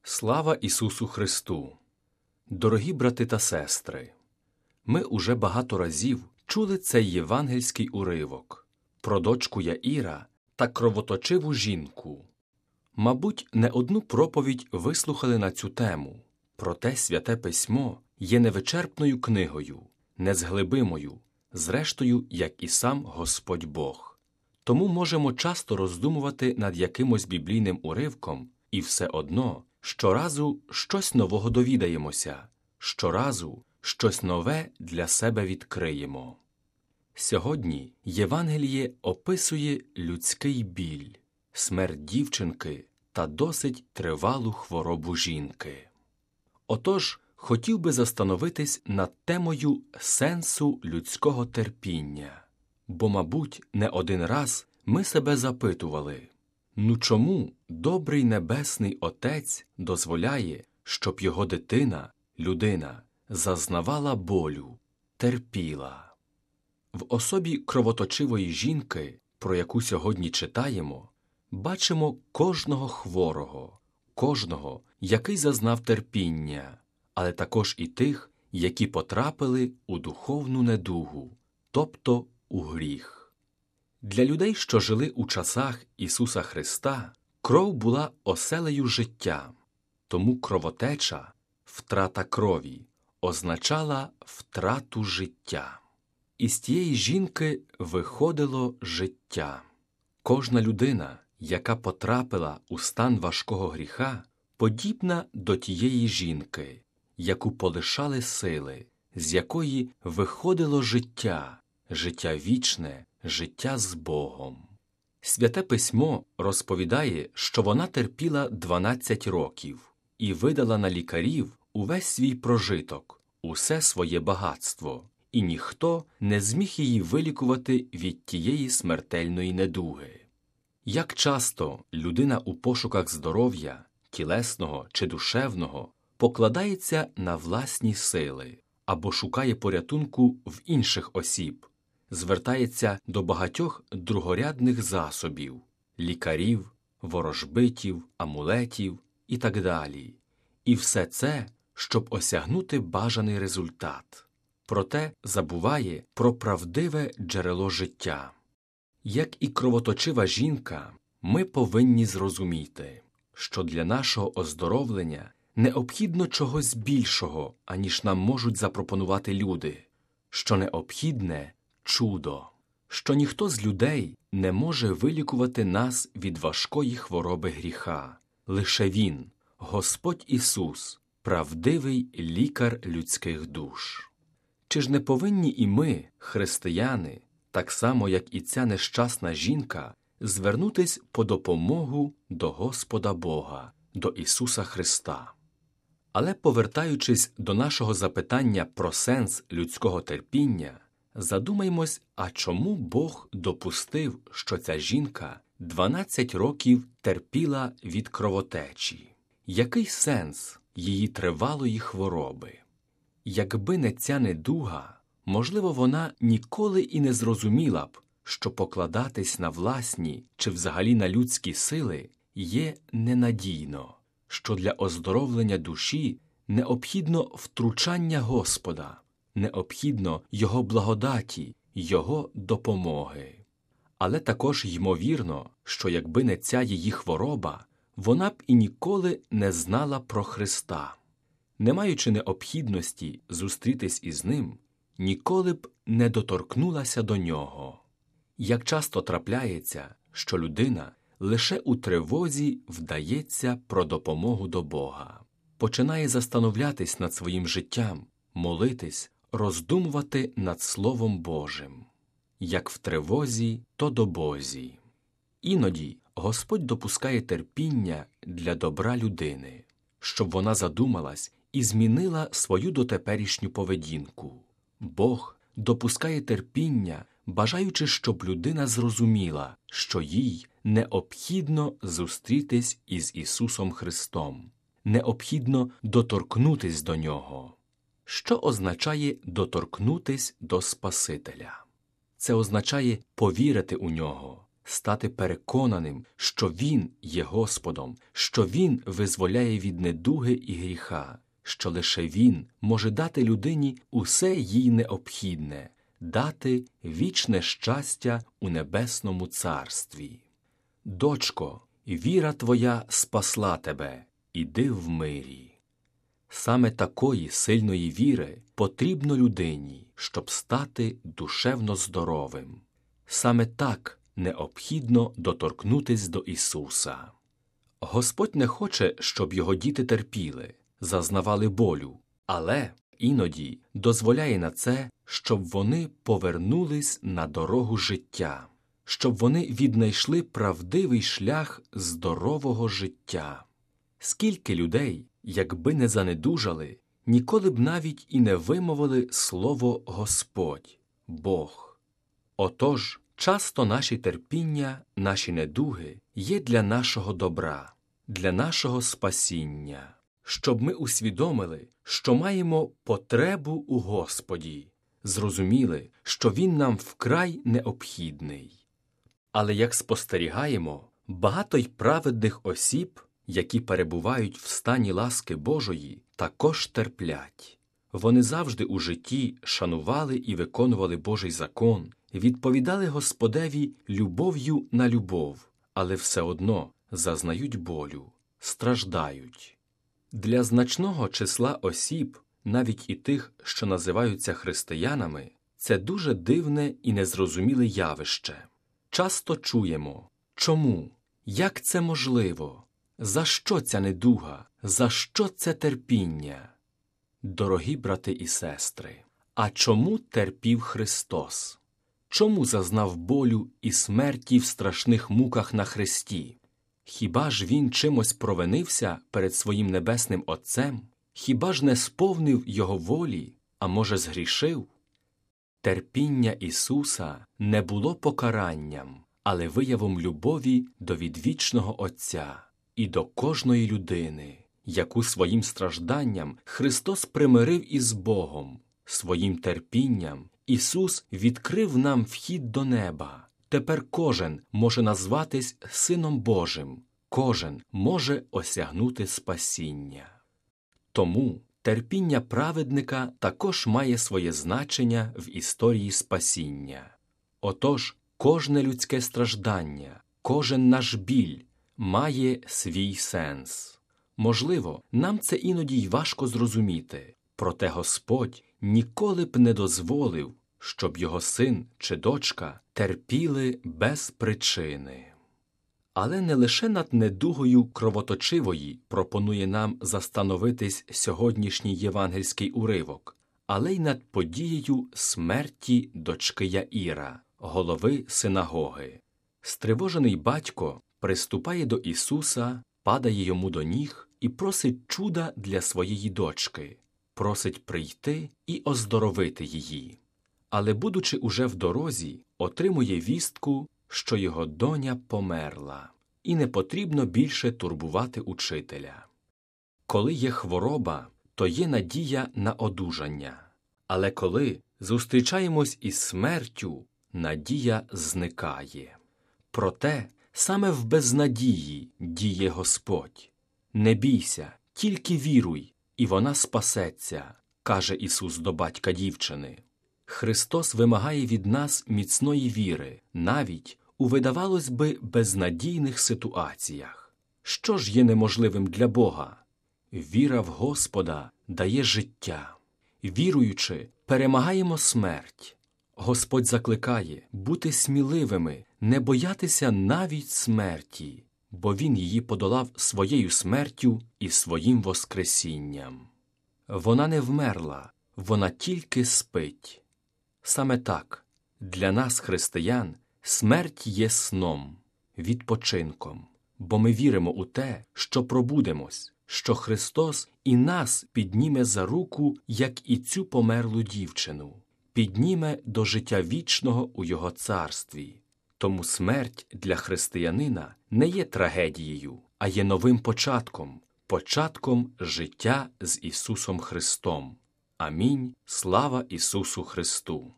Слава Ісусу Христу! Дорогі брати та сестри! Ми уже багато разів чули цей євангельський уривок про дочку Яїра та кровоточиву жінку. Мабуть, не одну проповідь вислухали на цю тему, проте Святе Письмо є невичерпною книгою, незглибимою, зрештою, як і сам Господь Бог. Тому можемо часто роздумувати над якимось біблійним уривком і все одно щоразу щось нового довідаємося, щоразу щось нове для себе відкриємо. Сьогодні Євангеліє описує людський біль, смерть дівчинки та досить тривалу хворобу жінки. Отож, хотів би застановитись над темою сенсу людського терпіння, бо, мабуть, не один раз ми себе запитували, чому добрий Небесний Отець дозволяє, щоб його дитина, людина, зазнавала болю, терпіла? В особі кровоточивої жінки, про яку сьогодні читаємо, бачимо кожного хворого, кожного, який зазнав терпіння, але також і тих, які потрапили у духовну недугу, тобто у гріх. Для людей, що жили у часах Ісуса Христа, кров була оселею життя, тому кровотеча, втрата крові, означала втрату життя. Із тієї жінки виходило життя. Кожна людина, яка потрапила у стан важкого гріха, подібна до тієї жінки, яку полишали сили, з якої виходило життя, життя вічне, життя з Богом. Святе Письмо розповідає, що вона терпіла 12 років і видала на лікарів увесь свій прожиток, усе своє багатство, і ніхто не зміг її вилікувати від тієї смертельної недуги. Як часто людина у пошуках здоров'я, тілесного чи душевного, покладається на власні сили або шукає порятунку в інших осіб, звертається до багатьох другорядних засобів – лікарів, ворожбитів, амулетів і так далі. І все це, щоб осягнути бажаний результат. Проте забуває про правдиве джерело життя. Як і кровоточива жінка, ми повинні зрозуміти, що для нашого оздоровлення необхідно чогось більшого, аніж нам можуть запропонувати люди, що необхідне – чудо, що ніхто з людей не може вилікувати нас від важкої хвороби гріха. Лише Він, Господь Ісус, правдивий лікар людських душ. Чи ж не повинні і ми, християни, так само, як і ця нещасна жінка, звернутись по допомогу до Господа Бога, до Ісуса Христа? Але повертаючись до нашого запитання про сенс людського терпіння, задумаймось, а чому Бог допустив, що ця жінка 12 років терпіла від кровотечі? Який сенс її тривалої хвороби? Якби не ця недуга, можливо, вона ніколи і не зрозуміла б, що покладатись на власні чи взагалі на людські сили є ненадійно, що для оздоровлення душі необхідно втручання Господа, необхідно Його благодаті, Його допомоги. Але також ймовірно, що якби не ця її хвороба, вона б і ніколи не знала про Христа. Не маючи необхідності зустрітись із Ним, ніколи б не доторкнулася до Нього. Як часто трапляється, що людина лише у тривозі вдається про допомогу до Бога, починає застановлятись над своїм життям, молитись, роздумувати над Словом Божим. Як в тривозі, то до Бозі. Іноді Господь допускає терпіння для добра людини, щоб вона задумалась і змінила свою дотеперішню поведінку. Бог допускає терпіння, бажаючи, щоб людина зрозуміла, що їй необхідно зустрітись із Ісусом Христом, необхідно доторкнутись до Нього. Що означає доторкнутись до Спасителя? Це означає повірити у Нього, стати переконаним, що Він є Господом, що Він визволяє від недуги і гріха, що лише Він може дати людині усе їй необхідне, дати вічне щастя у небесному царстві. Дочко, віра твоя спасла тебе, іди в мирі. Саме такої сильної віри потрібно людині, щоб стати душевно здоровим. Саме так необхідно доторкнутись до Ісуса. Господь не хоче, щоб його діти терпіли, зазнавали болю, але іноді дозволяє на це, щоб вони повернулись на дорогу життя, щоб вони віднайшли правдивий шлях здорового життя. Скільки людей, якби не занедужали, ніколи б навіть і не вимовили слово «Господь», «Бог». Отож, часто наші терпіння, наші недуги є для нашого добра, для нашого спасіння, щоб ми усвідомили, що маємо потребу у Господі, зрозуміли, що Він нам вкрай необхідний. Але як спостерігаємо, багато й праведних осіб, які перебувають в стані ласки Божої, також терплять. Вони завжди у житті шанували і виконували Божий закон, відповідали Господеві любов'ю на любов, але все одно зазнають болю, страждають. Для значного числа осіб, навіть і тих, що називаються християнами, це дуже дивне і незрозуміле явище. Часто чуємо: чому? Як це можливо? За що ця недуга? За що це терпіння? Дорогі брати і сестри, а чому терпів Христос? Чому зазнав болю і смерті в страшних муках на хресті? Хіба ж Він чимось провинився перед своїм небесним Отцем? Хіба ж не сповнив Його волі, а може згрішив? Терпіння Ісуса не було покаранням, але виявом любові до відвічного Отця і до кожної людини, яку своїм стражданням Христос примирив із Богом. Своїм терпінням Ісус відкрив нам вхід до неба. Тепер кожен може назватись Сином Божим, кожен може осягнути спасіння. Тому терпіння праведника також має своє значення в історії спасіння. Отож, кожне людське страждання, кожен наш біль має свій сенс. Можливо, нам це іноді й важко зрозуміти, проте Господь ніколи б не дозволив, щоб його син чи дочка терпіли без причини. Але не лише над недугою кровоточивої пропонує нам застановитись сьогоднішній євангельський уривок, але й над подією смерті дочки Яїра, голови синагоги. Стривожений батько приступає до Ісуса, падає йому до ніг і просить чуда для своєї дочки, просить прийти і оздоровити її. Але, будучи уже в дорозі, отримує вістку, що його доня померла, і не потрібно більше турбувати учителя. Коли є хвороба, то є надія на одужання. Але коли зустрічаємось із смертю, надія зникає. Проте саме в безнадії діє Господь. «Не бійся, тільки віруй, і вона спасеться», – каже Ісус до батька дівчини. Христос вимагає від нас міцної віри, навіть у, видавалось би, безнадійних ситуаціях. Що ж є неможливим для Бога? Віра в Господа дає життя. Віруючи, перемагаємо смерть. Господь закликає бути сміливими, не боятися навіть смерті, бо Він її подолав своєю смертю і своїм воскресінням. Вона не вмерла, вона тільки спить. Саме так, для нас, християн, смерть є сном, відпочинком, бо ми віримо у те, що пробудемось, що Христос і нас підніме за руку, як і цю померлу дівчину, підніме до життя вічного у Його царстві. Тому смерть для християнина не є трагедією, а є новим початком, початком життя з Ісусом Христом. Амінь. Слава Ісусу Христу!